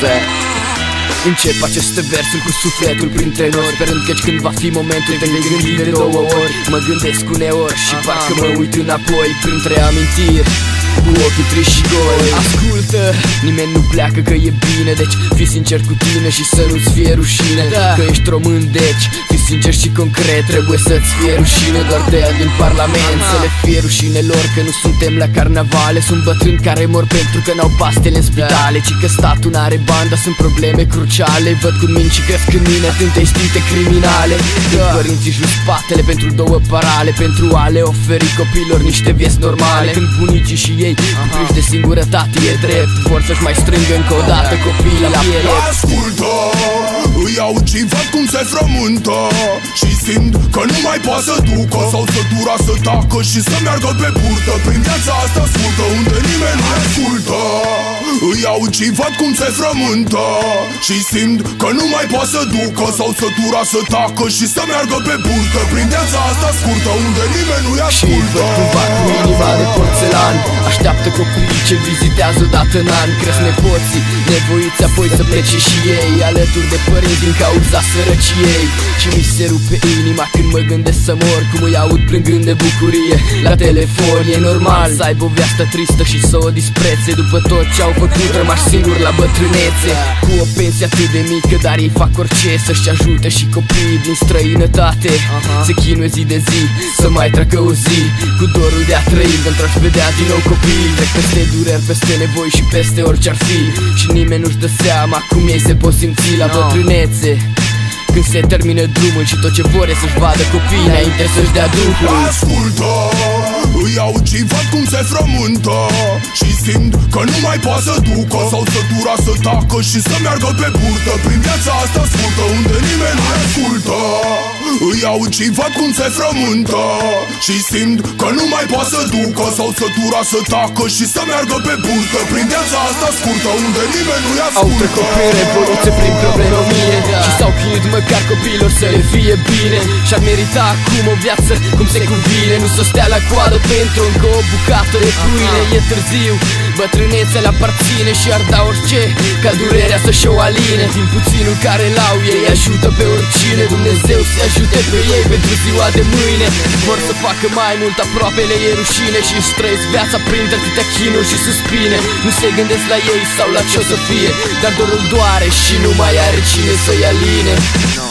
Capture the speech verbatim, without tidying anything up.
rap. Încep aceste versuri cu sufletul printre nori, sperând că când va fi momentul te vei gândi de două ori. Mă gândesc uneori și parcă mă uit înapoi printre amintiri, cu ochii triști și goi. Ascultă, nimeni nu pleacă că e bine, deci fii sincer cu tine și să nu-ți fie rușine, da. Că ești român, deci fii sincer și concret, trebuie să-ți fie rușine doar de ea din parlament. Să le fie rușine lor că nu suntem la carnavale, sunt bătrâni care mor pentru că n-au pastele în spitale, ci că statul n-are bani, dar sunt probleme cruciale. Văd cum minci și cresc în mine atâtea instincte criminale, când părinții își spatele pentru două parale, pentru a le oferi copilor niște vieți normale. Când bunicii și ei cupriși de singurătate, e drept, vor să-și mai strângă încă o dată copiii la piept. Ascultă, îi aud și văd cum se frământă și simt că nu mai poate să ducă sau să dura să tacă și să meargă pe burtă prin viața asta scurtă unde nimeni nu ascultă. Îi aud și văd cum se frământă și simt că nu mai poate să ducă sau să dura să tacă și să meargă pe burtă prin viața asta scurtă unde nimeni nu-i ascultă. Și văd cumva cu inima de porțelan, așteaptă copiii ce vizitează odată în an. Cresc nepoții, nevoiți apoi să plece și ei alături de părinți din cauza sărăciei. Și mi se rupe inima când mă gândesc să mor, cum îi aud plângând de bucurie la telefon. E normal să aibă o viață tristă și să o disprețe, după tot ce au făcut rămași singuri la bătrânețe, cu o pensie atât de mică, dar ei fac orice să-și ajute și copiii din străinătate. uh-huh. Se chinuie zi de zi să mai treacă o zi cu dorul de a trăi, pentru a-și vedea din nou copiii. Trec peste dureri, peste nevoi și peste orice ar fi, și nimeni nu-și dă seama cum ei se pot simți la bătrânețe, când se termină drumul și tot ce vor e să-și vadă copiii înainte să-și dea drumul. Ascultă, îi aud și văd cum se frământă și simt că nu mai poate să ducă sau să dura să tacă și să meargă pe burtă prin viața asta scurtă unde nimeni nu ascultă. Îi aud și văd cum se frământă și simt că nu mai poate să ducă sau să dura să tacă și să meargă pe burtă prin viața asta scurtă unde nimeni nu-i ascultă. Au trecut prin revoluție, prin probleme o mie și s-au chinuit măcar copiilor să le fie bine, și-ar merita acum o viață cum se cuvine, nu să stea la coadă pentru încă o bucată de pâine. E târziu, bătrânețea le aparține și ar da orice ca durerea să-și o aline. Din puținul care l-au ei ajută pe oricine, Dumnezeu să ajute pe ei pentru ziua de mâine. Vor să facă mai mult, aproape le e rușine și își trăiesc viața printre atâtea chinuri și suspine. Nu se gândesc la ei sau la ce o să fie, dar dorul doare și nu mai are cine să-i aline.